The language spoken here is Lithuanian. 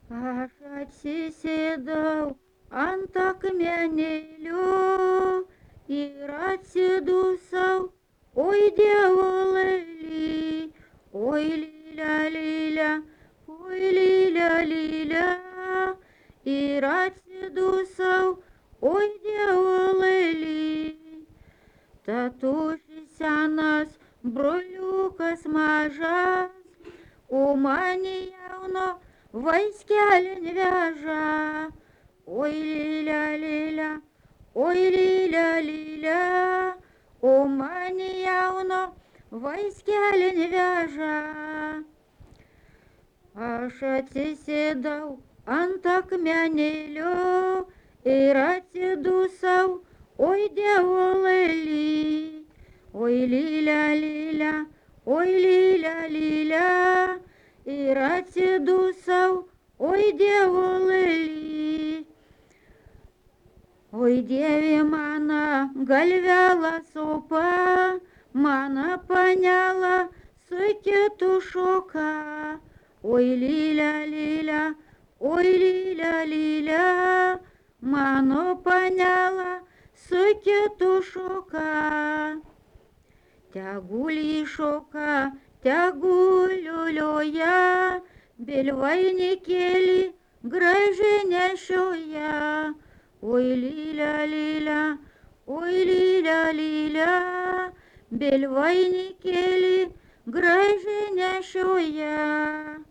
Aš atsisėdau ant akmenėlio ir atsidusau, oi dievulėli, oi lylia, lylia, oi lylia, lylia, ir atsidusau, oi dievulėli. Tatušis senas, broliukas mažas, o mane jauno vaikelin veža. Oi lylia, lylia, oi lylia, lylia, o mane jauno vaikelin veža. Aš atsisėdau ant akmenėlio ir atsidusau, oi dievulėli, oi lylia, lylia, oi lylia, lylia, ir atsidusau, oi dievulėli. Oi dieve mano, galvelą sopa, mano panelą su kitu šoka. Oi lylia, lylia, oi lylia, lylia, mano panelą su kitu šoka. Tegul įšoka, tegul liulioja, bilvainikėlį gražiai nešioja. Oi lylia, lylia, oi lylia, lylia, bilvainikėlį gražiai nešioja.